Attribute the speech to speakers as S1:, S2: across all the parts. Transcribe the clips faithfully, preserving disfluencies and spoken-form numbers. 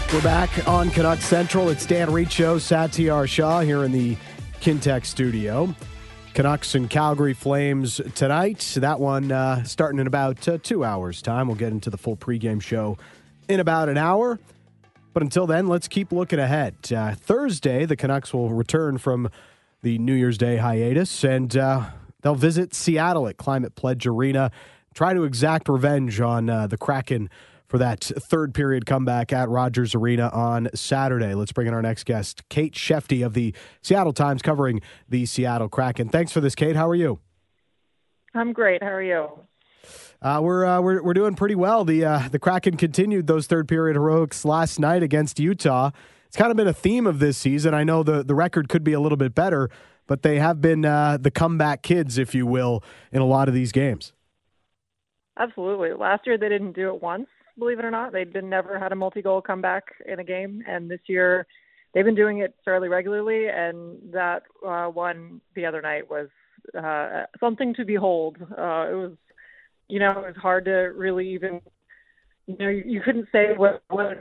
S1: We're back on Canucks Central. It's Dan Riccio, Satyar Shah here in the Kintec studio. Canucks and Calgary Flames tonight. That one uh, starting in about uh, two hours' time. We'll get into the full pregame show in about an hour. But until then, let's keep looking ahead. Uh, Thursday, the Canucks will return from the New Year's Day hiatus, and uh, they'll visit Seattle at Climate Pledge Arena, try to exact revenge on uh, the Kraken for that third period comeback at Rogers Arena on Saturday. Let's bring in our next guest, Kate Shefty of the Seattle Times, covering the Seattle Kraken. Thanks for this, Kate. How are you?
S2: I'm great. How are you?
S1: Uh, we're, uh, we're we're doing pretty well. The uh, the Kraken continued those third period heroics last night against Utah. It's kind of been a theme of this season. I know the, the record could be a little bit better, but they have been uh, the comeback kids, if you will, in a lot of these games.
S2: Absolutely. Last year they didn't do it once. Believe it or not, they'd been never had a multi-goal comeback in a game, and this year they've been doing it fairly regularly. And that uh, one the other night was uh, something to behold. Uh, it was, you know, it was hard to really even, you know, you, you couldn't say what what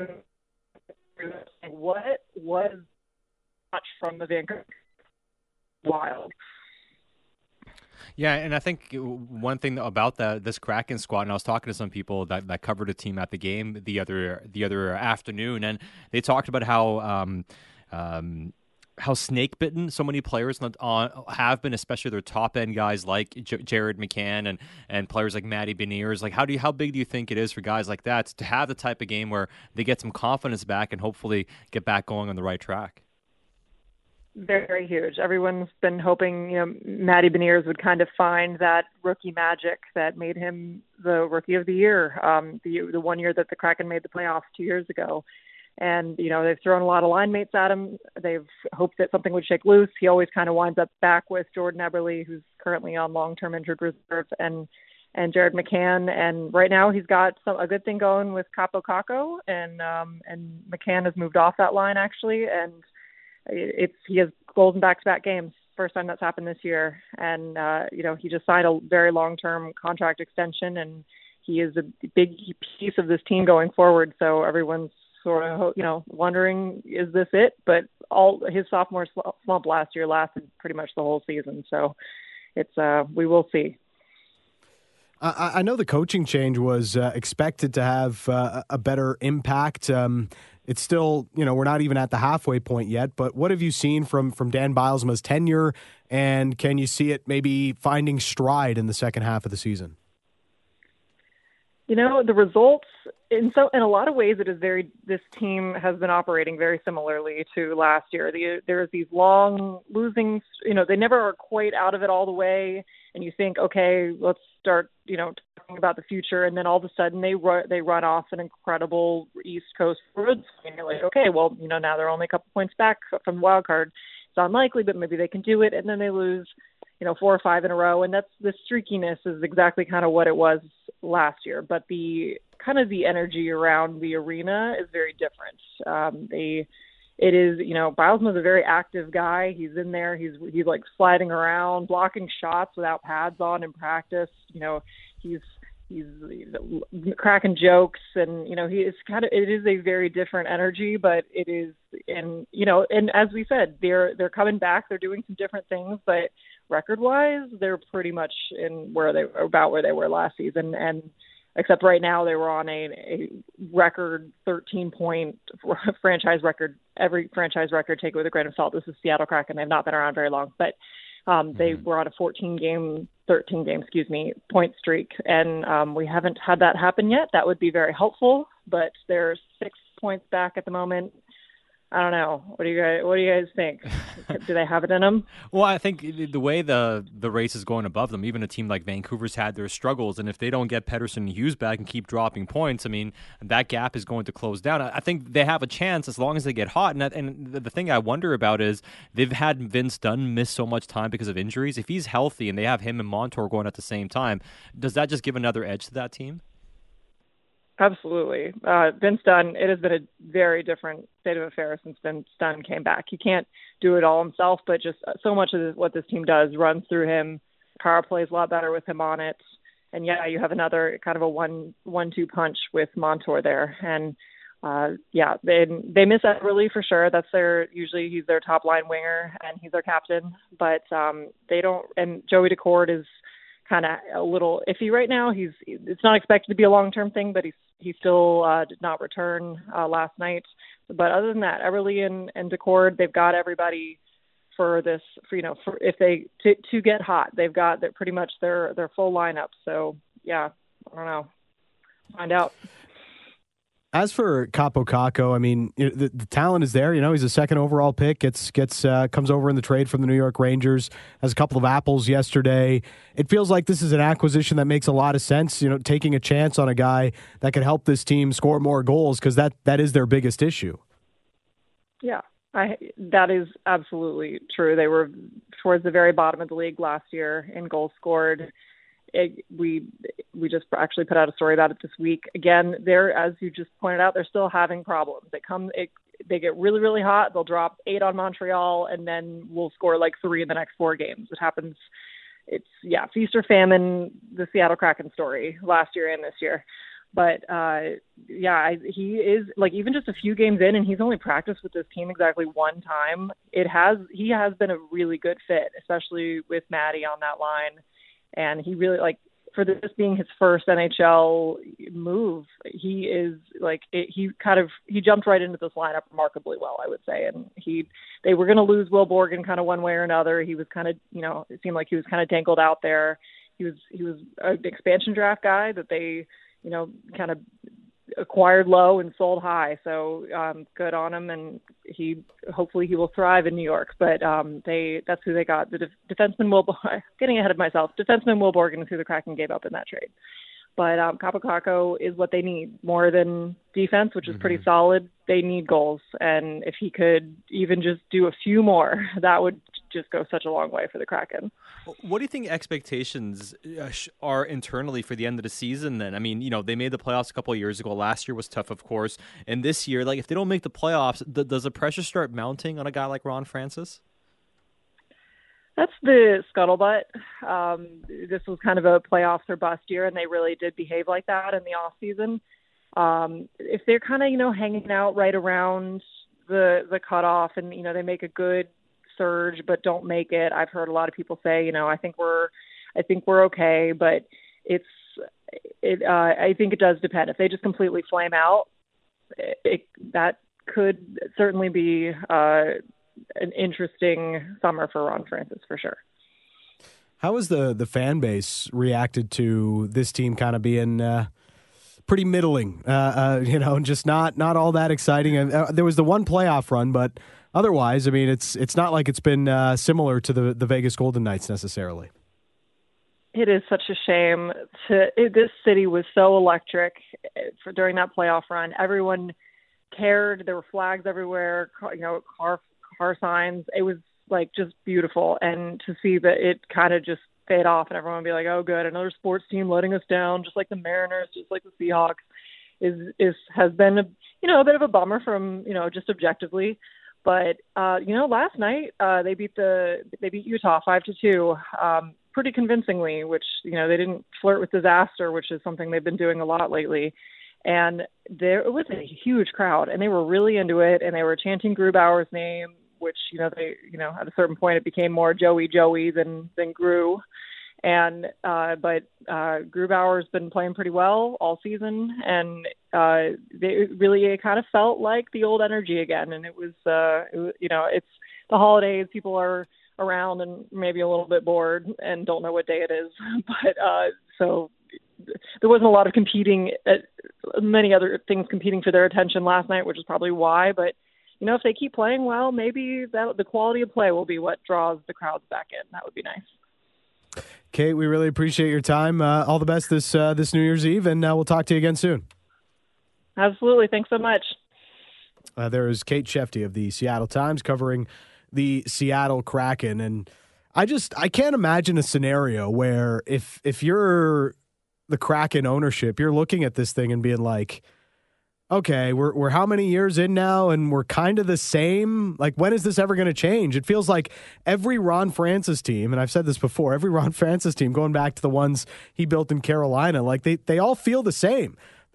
S2: what was much from the Vancouver Wild.
S3: Yeah, and I think one thing about the, this Kraken squad, and I was talking to some people that, that covered a team at the game the other the other afternoon, and they talked about how um, um, how snake bitten so many players on, have been, especially their top end guys like J- Jared McCann and and players like Matty Beniers. Like, how do you how big do you think it is for guys like that to have the type of game where they get some confidence back and hopefully get back going on the right track?
S2: Very huge. Everyone's been hoping, you know, Matty Beniers would kind of find that rookie magic that made him the rookie of the year, um, the the one year that the Kraken made the playoffs two years ago. And, you know, they've thrown a lot of line mates at him. They've hoped that something would shake loose. He always kind of winds up back with Jordan Eberle, who's currently on long-term injured reserve, and and Jared McCann. And right now he's got some, a good thing going with Capo Caco, and um, and McCann has moved off that line, actually, and It's he has goals in back-to-back games. First time that's happened this year, and uh, you know he just signed a very long-term contract extension, and he is a big piece of this team going forward. So everyone's sort of you know wondering, is this it? But all his sophomore slump last year lasted pretty much the whole season. So it's uh, we will see.
S1: I, I know the coaching change was uh, expected to have uh, a better impact. Um, It's still, you know, we're not even at the halfway point yet, but what have you seen from, from Dan Bylsma's tenure, and can you see it maybe finding stride in the second half of the season?
S2: You know, the results, in so in a lot of ways, it is very, this team has been operating very similarly to last year. The, there's these long losing, you know, they never are quite out of it all the way, and you think, okay, let's start, you know, talking about the future, and then all of a sudden they run, they run off an incredible East Coast road swing. You're like, okay, well, you know, now they're only a couple points back from the wild card. It's unlikely, but maybe they can do it, and then they lose, you know, four or five in a row, and that's the streakiness is exactly kind of what it was last year. But the kind of the energy around the arena is very different. Um, they, it is, you know, Bylsma's a very active guy. He's in there. He's he's like sliding around, blocking shots without pads on in practice. You know, he's he's cracking jokes, and you know, he is kind of. It is a very different energy, but it is, and you know, and as we said, they're they're coming back. They're doing some different things, but record-wise, they're pretty much in where they about where they were last season, and except right now they were on a, a record thirteen-point franchise record. Every franchise record, take it with a grain of salt. This is Seattle Kraken. They've not been around very long, but um, they mm-hmm. were on a fourteen-game, thirteen-game, excuse me, point streak, and um, we haven't had that happen yet. That would be very helpful, but they're six points back at the moment. I don't know. What do you guys? What do you guys think? Do they have it in them?
S3: Well, I think the way the the race is going above them, even a team like Vancouver's had their struggles, and if they don't get Pettersson and Hughes back and keep dropping points, I mean, that gap is going to close down. I think they have a chance as long as they get hot. And that, and the, the thing I wonder about is they've had Vince Dunn miss so much time because of injuries. If he's healthy and they have him and Montour going at the same time, does that just give another edge to that team?
S2: Absolutely. Uh, Vince Dunn, it has been a very different state of affairs since Vince Dunn came back. He can't do it all himself, but just so much of this, what this team does runs through him. Power plays a lot better with him on it. And yeah, you have another kind of a one, one, two punch with Montour there. And uh, yeah, they they miss Everly for sure. That's their usually he's their top line winger and he's their captain. But um, they don't. And Joey Decord is kind of a little iffy right now. He's it's not expected to be a long term thing, but he's he still uh, did not return uh, last night. But other than that, Everly and, and Decord, they've got everybody for this. For you know, for if they to, to get hot, they've got they're pretty much their their full lineup. So yeah, I don't know. Find out.
S1: As for Kaapo Kakko, I mean, the, the talent is there. You know, he's a second overall pick. Gets gets uh, comes over in the trade from the New York Rangers. Has a couple of apples yesterday. It feels like this is an acquisition that makes a lot of sense. You know, taking a chance on a guy that could help this team score more goals because that that is their biggest issue.
S2: Yeah, I that is absolutely true. They were towards the very bottom of the league last year in goals scored. It, we we just actually put out a story about it this week. Again, they're, as you just pointed out, they're still having problems. They come, it, they get really, really hot. They'll drop eight on Montreal, and then we'll score like three in the next four games. It happens. It's, yeah, feast or famine, the Seattle Kraken story last year and this year. But, uh, yeah, I, he is, like, even just a few games in, and he's only practiced with this team exactly one time. It has, he has been a really good fit, especially with Maddie on that line. And he really, like, for this being his first N H L move, he is, like, it, he kind of, he jumped right into this lineup remarkably well, I would say. And he, they were going to lose Will Borgen kind of one way or another. He was kind of, you know, it seemed like he was kind of dangled out there. He was, he was an expansion draft guy that they, you know, kind of acquired low and sold high. So um, good on him. And he, hopefully he will thrive in New York, but um, they, that's who they got. The def- defenseman Will, getting ahead of myself, defenseman Will Borgen is who the Kraken gave up in that trade. But um, Kaapo Kakko is what they need more than defense, which is mm-hmm. pretty solid. They need goals. And if he could even just do a few more, that would just go such a long way for the Kraken.
S3: What do you think expectations are internally for the end of the season then? I mean, you know, they made the playoffs a couple of years ago. Last year was tough, of course. And this year, like, if they don't make the playoffs, th- does the pressure start mounting on a guy like Ron Francis?
S2: That's the scuttlebutt. Um, this was kind of a playoffs or bust year, and they really did behave like that in the off season. Um, if they're kind of, you know, hanging out right around the the cutoff, and you know they make a good surge but don't make it, I've heard a lot of people say, you know, I think we're, I think we're okay, but it's, it. Uh, I think it does depend. If they just completely flame out, it, it that could certainly be. Uh, an interesting summer for Ron Francis for sure.
S1: How has the, the fan base reacted to this team kind of being uh, pretty middling, uh, uh, you know, just not, not all that exciting? Uh, there was the one playoff run, but otherwise, I mean, it's, it's not like it's been uh, similar to the, the Vegas Golden Knights necessarily.
S2: It is such a shame. To it, this city was so electric for during that playoff run. Everyone cared. There were flags everywhere, you know, car car signs. It was like just beautiful. And to see that it kind of just fade off and everyone be like, oh good, another sports team letting us down, just like the Mariners, just like the Seahawks, is is has been a you know a bit of a bummer from, you know, just objectively. But uh, you know, last night uh, they beat the they beat Utah five to two, um, pretty convincingly, which, you know, they didn't flirt with disaster, which is something they've been doing a lot lately. And there it was a huge crowd, and they were really into it, and they were chanting Grubauer's name, which, you know, they, you know, at a certain point it became more Joey Joey than than Gru. And uh, but uh, Grubauer's been playing pretty well all season, and uh, they really it kind of felt like the old energy again. And it was, uh, it was, you know, it's the holidays, people are around and maybe a little bit bored and don't know what day it is, but uh, so. There wasn't a lot of competing, uh, many other things competing for their attention last night, which is probably why. But, you know, if they keep playing well, maybe that the quality of play will be what draws the crowds back in. That would be nice.
S1: Kate, we really appreciate your time. Uh, all the best this uh, this New Year's Eve, and uh, we'll talk to you again soon.
S2: Absolutely. Thanks so much.
S1: Uh, there is Kate Shefty of the Seattle Times covering the Seattle Kraken. And I just, I can't imagine a scenario where if if you're the Kraken ownership, you're looking at this thing and being like, okay, we're we're how many years in now, and we're kind of the same? Like, when is this ever going to change? It feels like every Ron Francis team, and I've said this before, every Ron Francis team, going back to the ones he built in Carolina, like they they all feel the same.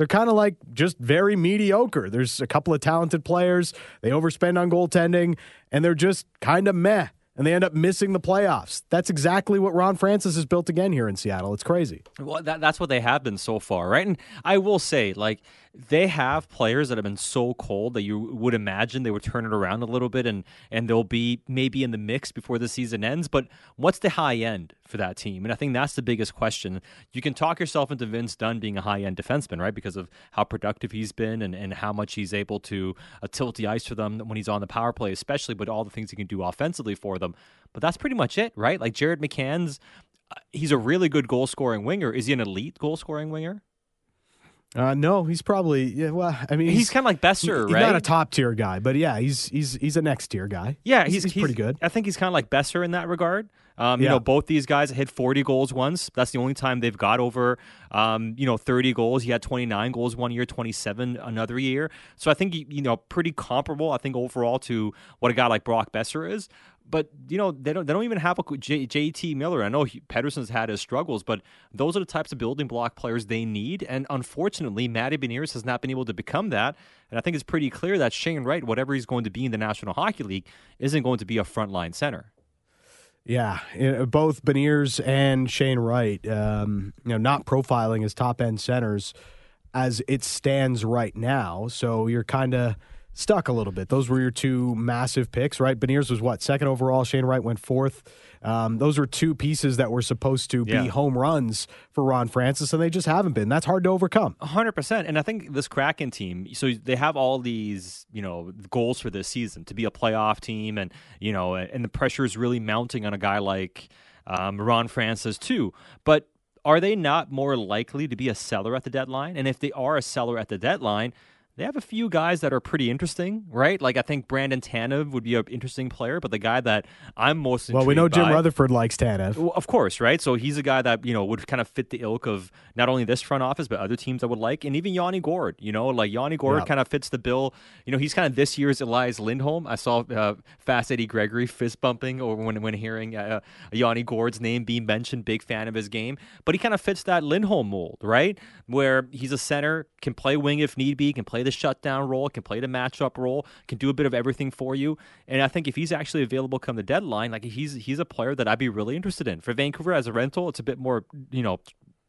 S1: they're kind of like just very mediocre. There's a couple of talented players. They overspend on goaltending, and they're just kind of meh. And they end up missing the playoffs. That's exactly what Ron Francis has built again here in Seattle. It's crazy.
S3: Well, that, that's what they have been so far, right? And I will say, like, they have players that have been so cold that you would imagine they would turn it around a little bit and, and they'll be maybe in the mix before the season ends. But what's the high end for that team? And I think that's the biggest question. You can talk yourself into Vince Dunn being a high-end defenseman, right, because of how productive he's been and, and how much he's able to uh, tilt the ice for them when he's on the power play, especially, but all the things he can do offensively for them. But that's pretty much it, right? Like Jared McCann's, uh, he's a really good goal-scoring winger. Is he an elite goal-scoring winger?
S1: Uh, no, he's probably yeah. Well, I mean,
S3: he's,
S1: he's
S3: kind of like Besser,
S1: he's
S3: right?
S1: He's not a top tier guy, but yeah, he's he's he's a next tier guy.
S3: Yeah,
S1: he's,
S3: he's,
S1: he's,
S3: he's
S1: pretty good.
S3: I think he's kind of like Besser in that regard. Um, you
S1: yeah.
S3: know, both these guys hit forty goals once. That's the only time they've got over, um, you know, thirty goals. He had twenty-nine goals one year, twenty-seven another year. So I think, you know, pretty comparable, I think, overall to what a guy like Brock Besser is. But, you know, they don't they don't even have a J, JT Miller. I know he, Pettersson's had his struggles, but those are the types of building block players they need. And unfortunately, Matty Beniers has not been able to become that. And I think it's pretty clear that Shane Wright, whatever he's going to be in the National Hockey League, isn't going to be a frontline center.
S1: Yeah, both Beniers and Shane Wright, um, you know, not profiling as top-end centers as it stands right now. So you're kind of stuck a little bit. Those were your two massive picks, right? Beniers was what, second overall? Shane Wright went fourth. Um, those were two pieces that were supposed to be
S3: yeah.
S1: home runs for Ron Francis, and they just haven't been. That's hard to overcome.
S3: one hundred percent. And I think this Kraken team, so they have all these, you know, goals for this season to be a playoff team, and, you know, and the pressure is really mounting on a guy like um, Ron Francis too. But are they not more likely to be a seller at the deadline? And if they are a seller at the deadline, they have a few guys that are pretty interesting, right? Like, I think Brandon Tanev would be an interesting player, but the guy that I'm most intrigued by...
S1: Well, we know Jim by, Rutherford likes Tanev.
S3: Well, of course, right? So he's a guy that, you know, would kind of fit the ilk of not only this front office, but other teams that would like, and even Yanni Gourde, you know? Like, Yanni Gourde yeah. kind of fits the bill. You know, he's kind of this year's Elias Lindholm. I saw uh, Fast Eddie Gregory fist-bumping over when, when hearing uh, Yanni Gourde's name being mentioned, big fan of his game. But he kind of fits that Lindholm mold, right? Where he's a center, can play wing if need be, can play the shutdown role, can play the matchup role, can do a bit of everything for you. And I think if he's actually available come the deadline, like he's he's a player that I'd be really interested in. For Vancouver as a rental, it's a bit more, you know,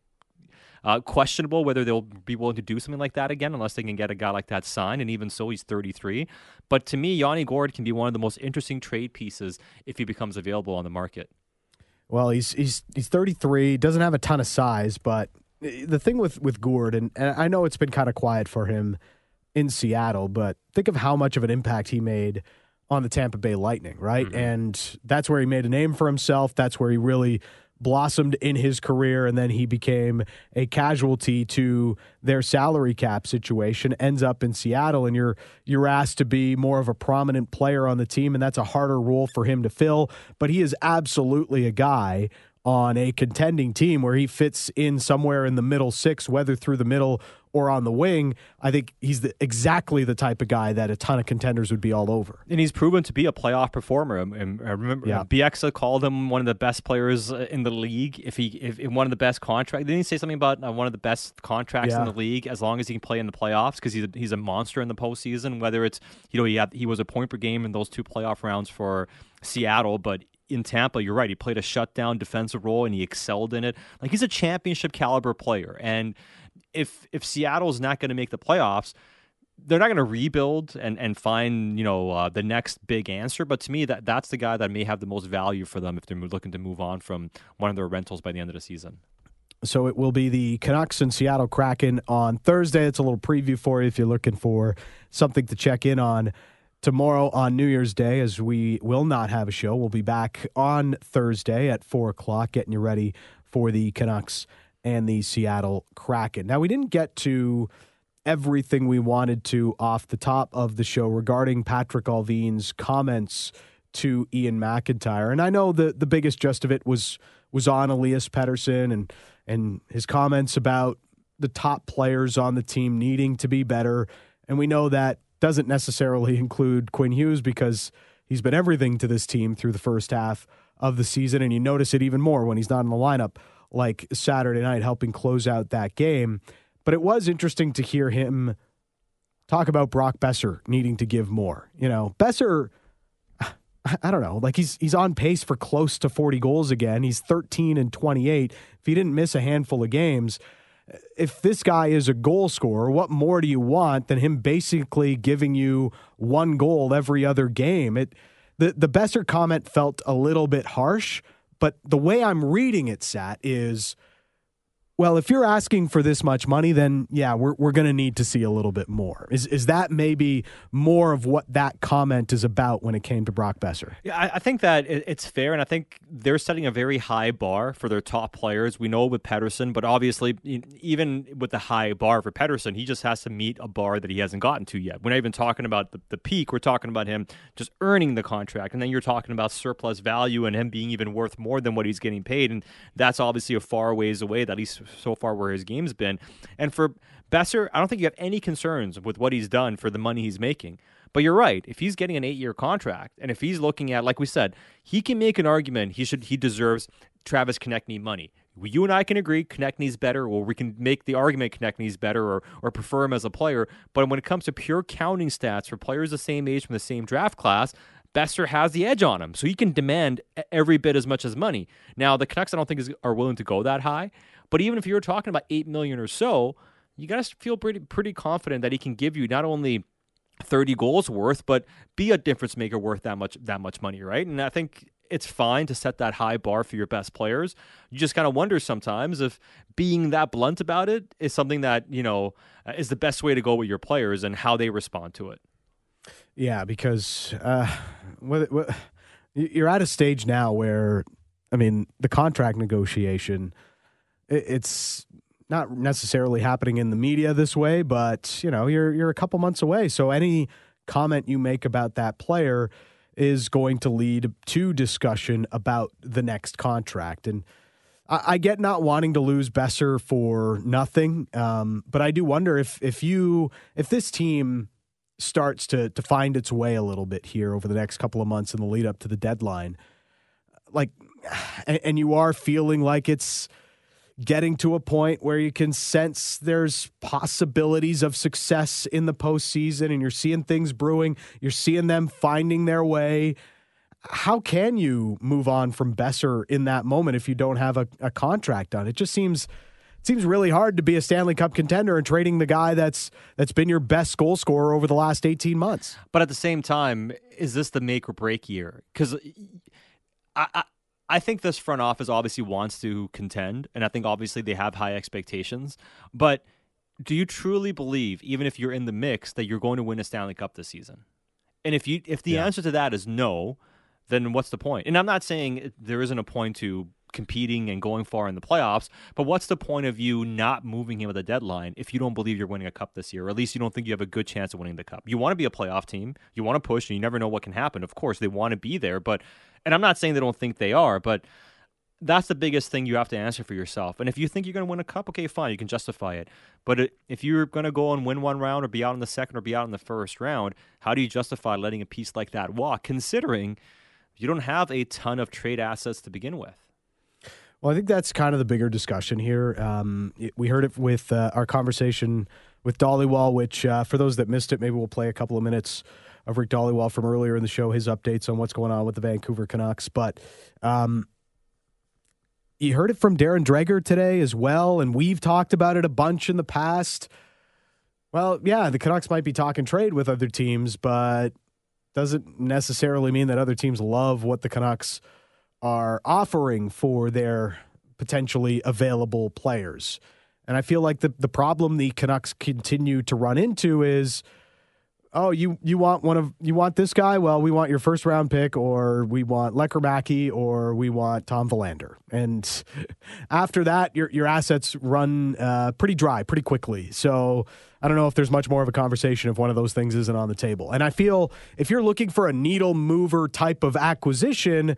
S3: uh, questionable whether they'll be willing to do something like that again, unless they can get a guy like that signed. And even so, he's thirty-three. But to me, Yanni Gourde can be one of the most interesting trade pieces if he becomes available on the market.
S1: Well, he's he's he's thirty-three, doesn't have a ton of size, but the thing with with Gourde, and, and I know it's been kind of quiet for him in Seattle, but think of how much of an impact he made on the Tampa Bay Lightning, right? Mm-hmm. And that's where he made a name for himself. That's where he really blossomed in his career, and then he became a casualty to their salary cap situation, ends up in Seattle, and you're you're asked to be more of a prominent player on the team, and that's a harder role for him to fill. But he is absolutely a guy on a contending team where he fits in somewhere in the middle six, whether through the middle or on the wing. I think he's the, exactly the type of guy that a ton of contenders would be all over.
S3: And he's proven to be a playoff performer. And I remember yeah. Bieksa called him one of the best players in the league. If he, if in one of the best contracts, didn't he say something about uh, one of the best contracts yeah. in the league as long as he can play in the playoffs? Because he's a, he's a monster in the postseason. Whether it's, you know, he had he was a point per game in those two playoff rounds for Seattle, but in Tampa, you're right. He played a shutdown defensive role and he excelled in it. Like, he's a championship caliber player. And if if Seattle's not going to make the playoffs, they're not going to rebuild and, and find, you know, uh, the next big answer. But to me, that that's the guy that may have the most value for them if they're looking to move on from one of their rentals by the end of the season.
S1: So it will be the Canucks and Seattle Kraken on Thursday. It's a little preview for you if you're looking for something to check in on tomorrow on New Year's Day, as we will not have a show. We'll be back on Thursday at four o'clock, getting you ready for the Canucks and the Seattle Kraken. Now, we didn't get to everything we wanted to off the top of the show regarding Patrick Allvin's comments to Ian McIntyre. And I know the, the biggest gist of it was was on Elias Pettersson and, and his comments about the top players on the team needing to be better. And we know that doesn't necessarily include Quinn Hughes because he's been everything to this team through the first half of the season, and you notice it even more when he's not in the lineup, like Saturday night helping close out that game. But it was interesting to hear him talk about Brock Boeser needing to give more. You know, Boeser, I don't know, like he's he's on pace for close to forty goals again. He's thirteen and twenty-eight. If he didn't miss a handful of games, if this guy is a goal scorer, what more do you want than him basically giving you one goal every other game? It the the Boeser comment felt a little bit harsh, but the way I'm reading it, Sat, is, well, if you're asking for this much money, then yeah, we're we're going to need to see a little bit more. Is is that maybe more of what that comment is about when it came to Brock Boeser?
S3: Yeah, I, I think that it, it's fair, and I think they're setting a very high bar for their top players. We know with Pettersson, but obviously, even with the high bar for Pettersson, he just has to meet a bar that he hasn't gotten to yet. We're not even talking about the, the peak. We're talking about him just earning the contract, and then you're talking about surplus value and him being even worth more than what he's getting paid, and that's obviously a far ways away, that he's so far where his game's been. And for Boeser, I don't think you have any concerns with what he's done for the money he's making. But you're right. If he's getting an eight-year contract, and if he's looking at, like we said, he can make an argument he should he deserves Travis Konechny money. You and I can agree Konechny's better, or we can make the argument Konechny's better, or or prefer him as a player. But when it comes to pure counting stats for players the same age from the same draft class, Boeser has the edge on him, so he can demand every bit as much as money. Now, the Canucks, I don't think is, are willing to go that high, but even if you're talking about eight million dollars or so, you got to feel pretty pretty confident that he can give you not only thirty goals worth, but be a difference maker worth that much that much money, right? And I think it's fine to set that high bar for your best players. You just kind of wonder sometimes if being that blunt about it is something that, you know, is the best way to go with your players and how they respond to it.
S1: Yeah, because uh, what, what, you're at a stage now where, I mean, the contract negotiation, it, it's not necessarily happening in the media this way, but, you know, you're you're a couple months away. So any comment you make about that player is going to lead to discussion about the next contract. And I, I get not wanting to lose Boeser for nothing, um, but I do wonder if if you if this team starts to to find its way a little bit here over the next couple of months in the lead up to the deadline, like, and, and you are feeling like it's getting to a point where you can sense there's possibilities of success in the postseason, and you're seeing things brewing, you're seeing them finding their way. How can you move on from Boeser in that moment if you don't have a, a contract done? It just seems It seems really hard to be a Stanley Cup contender and trading the guy that's that's been your best goal scorer over the last eighteen months.
S3: But at the same time, is this the make or break year? Because I, I I think this front office obviously wants to contend, and I think obviously they have high expectations. But do you truly believe, even if you're in the mix, that you're going to win a Stanley Cup this season? And if you if the yeah. answer to that is no, then what's the point? And I'm not saying there isn't a point to competing and going far in the playoffs, but what's the point of you not moving him at the deadline if you don't believe you're winning a cup this year, or at least you don't think you have a good chance of winning the cup? You want to be a playoff team, you want to push, and you never know what can happen. Of course, they want to be there, but, and I'm not saying they don't think they are, but that's the biggest thing you have to answer for yourself. And if you think you're going to win a cup, okay, fine, you can justify it. But it, if you're going to go and win one round, or be out in the second, or be out in the first round, how do you justify letting a piece like that walk, considering you don't have a ton of trade assets to begin with?
S1: Well, I think that's kind of the bigger discussion here. Um, it, we heard it with uh, our conversation with Dhaliwal, which uh, for those that missed it, maybe we'll play a couple of minutes of Rick Dhaliwal from earlier in the show, his updates on what's going on with the Vancouver Canucks. But um, you heard it from Darren Dreger today as well, and we've talked about it a bunch in the past. Well, yeah, the Canucks might be talking trade with other teams, but doesn't necessarily mean that other teams love what the Canucks are offering for their potentially available players. And I feel like the, the problem the Canucks continue to run into is, oh, you you want one of you want this guy? Well, we want your first round pick, or we want Lekkerimäki, or we want Tom Willander. And after that, your your assets run uh, pretty dry pretty quickly. So I don't know if there's much more of a conversation if one of those things isn't on the table. And I feel if you're looking for a needle mover type of acquisition,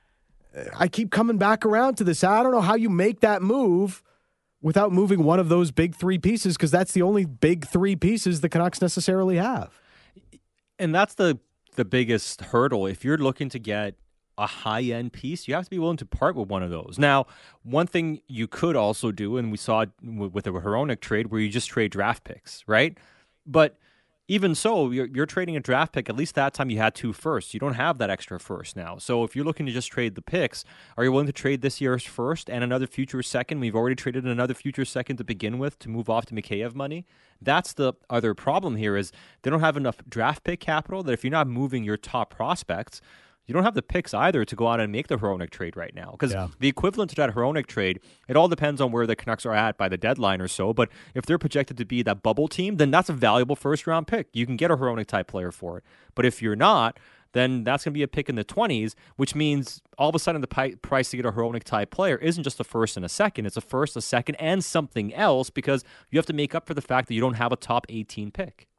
S1: I keep coming back around to this. I don't know how you make that move without moving one of those big three pieces, because that's the only big three pieces the Canucks necessarily have.
S3: And that's the the biggest hurdle. If you're looking to get a high-end piece, you have to be willing to part with one of those. Now, one thing you could also do, and we saw it with the Hronek trade, where you just trade draft picks, right? But even so, you're, you're trading a draft pick. At least that time you had two firsts. You don't have that extra first now. So if you're looking to just trade the picks, are you willing to trade this year's first and another future second? We've already traded another future second to begin with to move off to Mikheyev money. That's the other problem here, is they don't have enough draft pick capital that if you're not moving your top prospects, you don't have the picks either to go out and make the Hronek trade right now. Because yeah. the equivalent to that Hronek trade, it all depends on where the Canucks are at by the deadline or so. But if they're projected to be that bubble team, then that's a valuable first-round pick. You can get a Hronek-type player for it. But if you're not, then that's going to be a pick in the twenties, which means all of a sudden the pi- price to get a Hronek-type player isn't just a first and a second. It's a first, a second, and something else, because you have to make up for the fact that you don't have a top eighteen pick.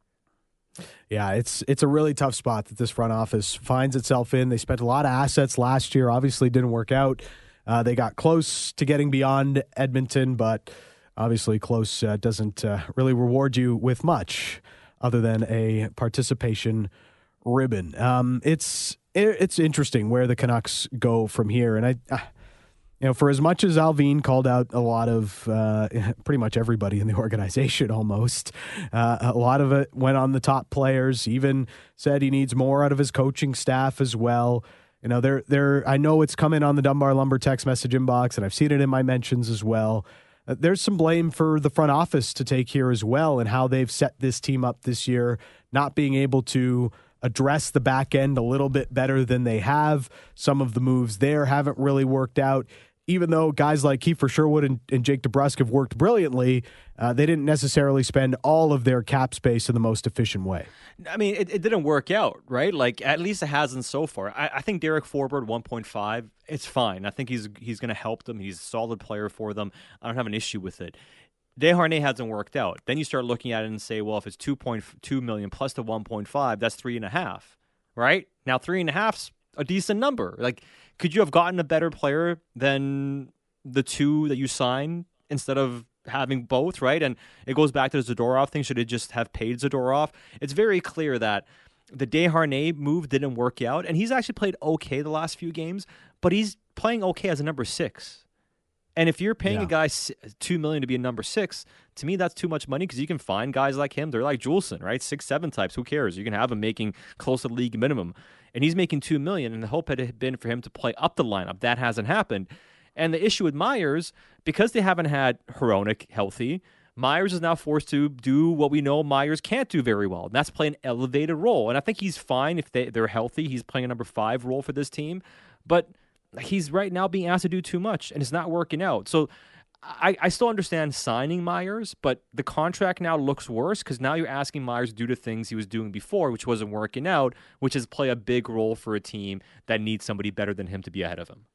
S1: Yeah, it's it's a really tough spot that this front office finds itself in. They spent a lot of assets last year. Obviously didn't work out. Uh, they got close to getting beyond Edmonton, but obviously close uh, doesn't uh, really reward you with much other than a participation ribbon. Um, it's it, it's interesting where the Canucks go from here. And I... Uh, You know, for as much as Alvin called out a lot of, uh, pretty much everybody in the organization almost, uh, a lot of it went on the top players, even said he needs more out of his coaching staff as well. You know, they're, they're, I know it's coming on the Dunbar Lumber text message inbox, and I've seen it in my mentions as well. Uh, there's some blame for the front office to take here as well, and how they've set this team up this year, not being able to address the back end a little bit better than they have. Some of the moves there haven't really worked out. Even though guys like Kiefer Sherwood and, and Jake DeBrusk have worked brilliantly, uh, they didn't necessarily spend all of their cap space in the most efficient way.
S3: I mean, it, it didn't work out, right? Like, at least it hasn't so far. I, I think Derek Forbort, one point five, it's fine. I think he's he's going to help them. He's a solid player for them. I don't have an issue with it. Desharnais hasn't worked out. Then you start looking at it and say, well, if it's two point two million plus the one point five, that's three and a half, right? Now, three and a half's a decent number. Like, could you have gotten a better player than the two that you signed instead of having both, right? And it goes back to the Zadorov thing. Should it just have paid Zadorov? It's very clear that the Desharnais move didn't work out, and he's actually played okay the last few games, but he's playing okay as a number six. And if you're paying yeah. a guy two million dollars to be a number six, to me that's too much money, because you can find guys like him. They're like Juleson, right? Six, seven types. Who cares? You can have him making close to league minimum. And he's making two million dollars, and the hope had been for him to play up the lineup. That hasn't happened. And the issue with Myers, because they haven't had Hronek healthy, Myers is now forced to do what we know Myers can't do very well, and that's play an elevated role. And I think he's fine if they, they're healthy. He's playing a number five role for this team. But he's right now being asked to do too much, and it's not working out. So I, I still understand signing Myers, but the contract now looks worse, because now you're asking Myers to do the things he was doing before, which wasn't working out, which is play a big role for a team that needs somebody better than him to be ahead of him.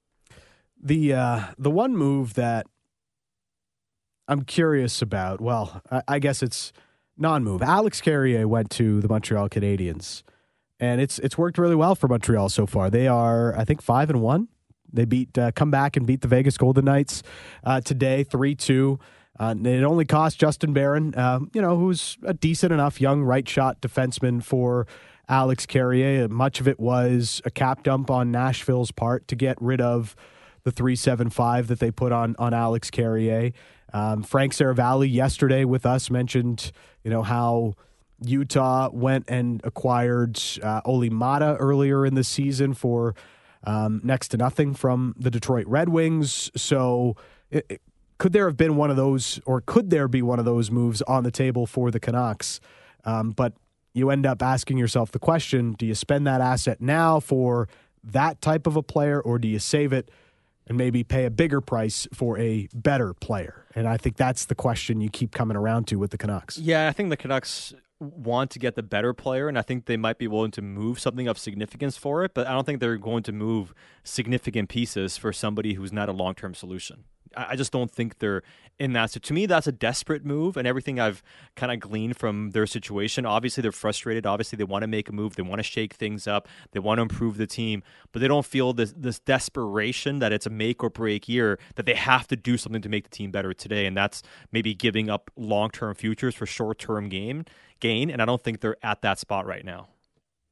S1: The uh, the one move that I'm curious about, well, I, I guess it's non-move. Alex Carrier went to the Montreal Canadiens, and it's it's worked really well for Montreal so far. They are, I think, five and one. They beat, uh, come back and beat the Vegas Golden Knights uh, today, three two. Uh, it only cost Justin Barron, uh, you know, who's a decent enough young right shot defenseman for Alex Carrier. Much of it was a cap dump on Nashville's part to get rid of the three seven five that they put on on Alex Carrier. Um, Frank Saravalli yesterday with us mentioned, you know, how Utah went and acquired uh, Oli Mata earlier in the season for um, next to nothing from the Detroit Red Wings. So it, it, could there have been one of those, or could there be one of those moves on the table for the Canucks? Um, but you end up asking yourself the question, do you spend that asset now for that type of a player, or do you save it and maybe pay a bigger price for a better player? And I think that's the question you keep coming around to with the Canucks.
S3: Yeah, I think the Canucks want to get the better player, and I think they might be willing to move something of significance for it, but I don't think they're going to move significant pieces for somebody who's not a long-term solution. I just don't think they're in that. So to me, that's a desperate move, and everything I've kind of gleaned from their situation, obviously they're frustrated. Obviously they want to make a move. They want to shake things up. They want to improve the team, but they don't feel this this desperation that it's a make or break year, that they have to do something to make the team better today, and that's maybe giving up long-term futures for short-term gain. gain. And I don't think they're at that spot right now.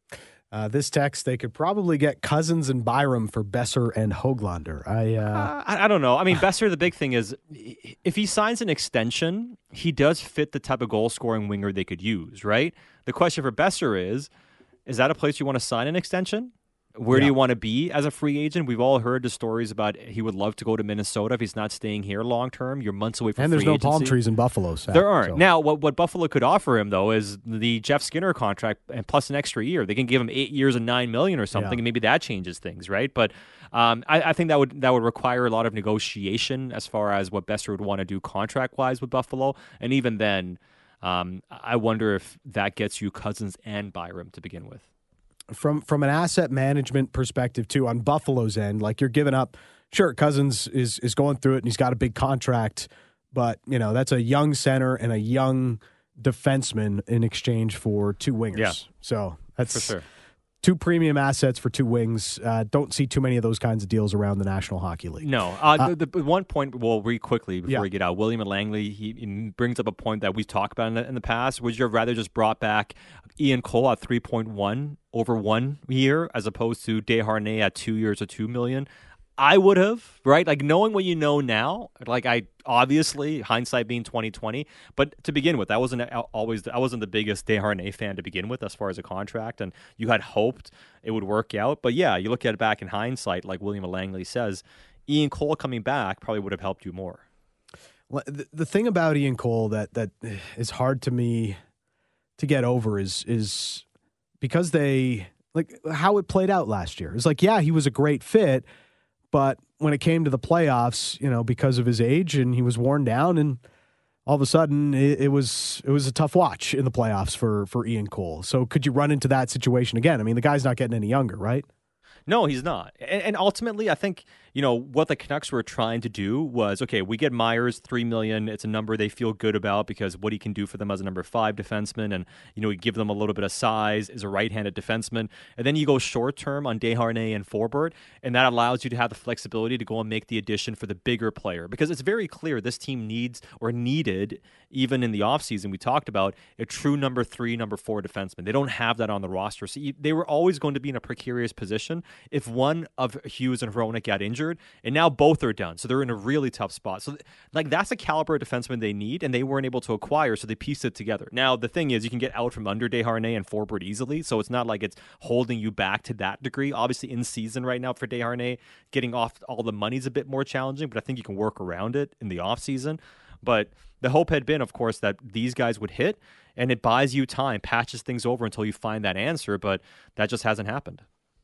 S1: Uh, this text, they could probably get Cousins and Byram for Besser and Höglander. I, uh...
S3: Uh, I I don't know. I mean, Besser, the big thing is if he signs an extension, he does fit the type of goal-scoring winger they could use, right? The question for Besser is, is that a place you want to sign an extension? Where
S1: yeah.
S3: do you want to be as a free agent? We've all heard the stories about he would love to go to Minnesota if he's not staying here long term. You're months away from
S1: and there's
S3: free
S1: no
S3: agency.
S1: palm trees in Buffalo. Sam,
S3: there aren't.
S1: So.
S3: Now, what what Buffalo could offer him though is the Jeff Skinner contract and plus an extra year. They can give him eight years and nine million or something,
S1: yeah.
S3: and maybe that changes things, right? But um, I, I think that would that would require a lot of negotiation as far as what Besser would want to do contract wise with Buffalo, and even then, um, I wonder if that gets you Cousins and Byram to begin with.
S1: From from an asset management perspective, too, on Buffalo's end, like you're giving up, sure, Cousins is is going through it and he's got a big contract, but, you know, that's a young center and a young defenseman in exchange for two wingers.
S3: Yeah.
S1: So that's
S3: for sure.
S1: Two premium assets for two wings. Uh, don't see too many of those kinds of deals around the National Hockey League.
S3: No. Uh, uh, the, the one point, well, real quickly before
S1: yeah.
S3: we get out, William and Langley, he, he brings up a point that we've talked about in the, in the past. Would you have rather just brought back Ian Cole at three point one over one year as opposed to Desharnais at two years or two million? I would have, right? Like knowing what you know now, like I obviously hindsight being twenty twenty, but to begin with, I wasn't always I wasn't the biggest Desharnais fan to begin with as far as a contract, and you had hoped it would work out. But yeah, you look at it back in hindsight, like William Langley says, Ian Cole coming back probably would have helped you more.
S1: Well, the, the thing about Ian Cole that that is hard to me to get over is is because they like how it played out last year. It's like, yeah, he was a great fit. But when it came to the playoffs, you know, because of his age and he was worn down, and all of a sudden it, it was it was a tough watch in the playoffs for for Ian Cole. So could you run into that situation again? I mean, the guy's not getting any younger, right?
S3: No, he's not. And, and ultimately, I think, you know, what the Canucks were trying to do was, okay, we get Myers, three million dollars. It's a number they feel good about because what he can do for them as a number five defenseman. And, you know, we give them a little bit of size as a right-handed defenseman. And then you go short-term on Desharnais and Forbort, and that allows you to have the flexibility to go and make the addition for the bigger player. Because it's very clear this team needs or needed, even in the offseason we talked about, a true number three, number four defenseman. They don't have that on the roster. So you, they were always going to be in a precarious position if one of Hughes and Hronek got injured, and now both are done. So they're in a really tough spot. So like that's a caliber of defenseman they need, and they weren't able to acquire, so they pieced it together. Now, the thing is, you can get out from under Desharnais and Forbort easily, so it's not like it's holding you back to that degree. Obviously, in season right now for Desharnais, getting off all the money's a bit more challenging, but I think you can work around it in the offseason. But the hope had been, of course, that these guys would hit, and it buys you time, patches things over until you find that answer, but that just hasn't happened.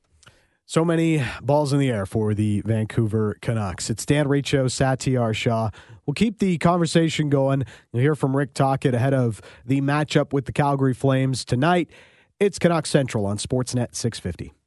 S1: So many balls in the air for the Vancouver Canucks. It's Dan Riccio, Satyar Shah. We'll keep the conversation going. You'll hear from Rick Tocchet ahead of the matchup with the Calgary Flames tonight. It's Canucks Central on Sportsnet six fifty.